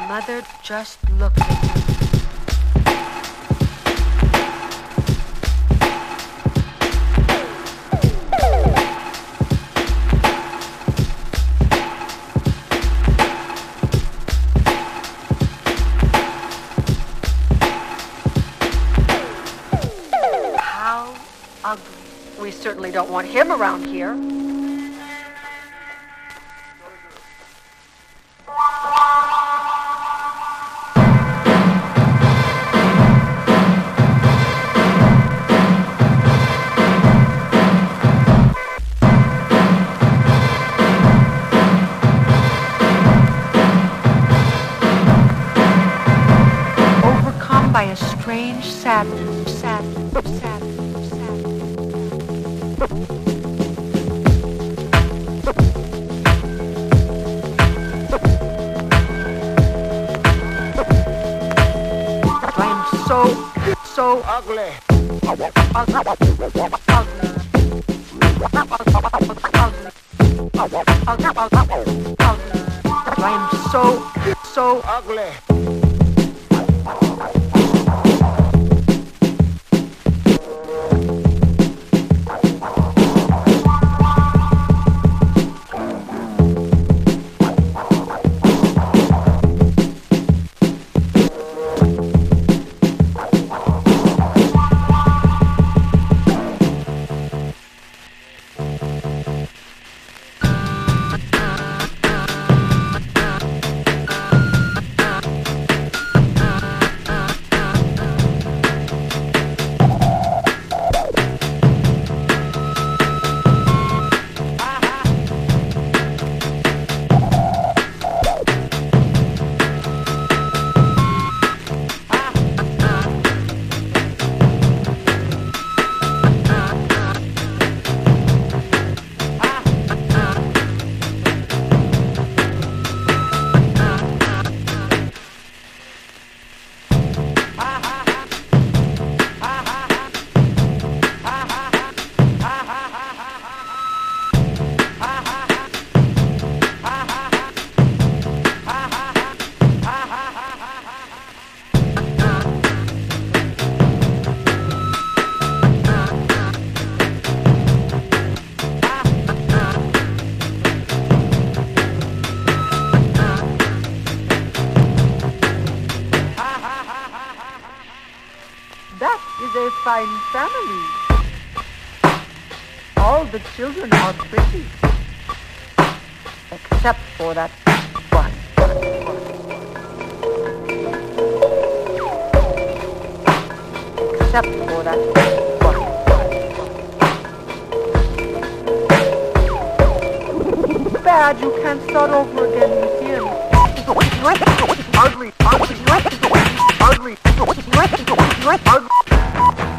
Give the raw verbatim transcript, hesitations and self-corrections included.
Mother just looked at me. How ugly. We certainly don't want him around here. By a strange sadness, sadness, sadness, sadness. I am so, so ugly. Ugly. Ugly. Ugly. I am so, so ugly. That is a fine family. All the children are pretty. Except for that one. Except for that one. Bad you can't start over again with him. Ugly, ugly, ugly, ugly, ugly.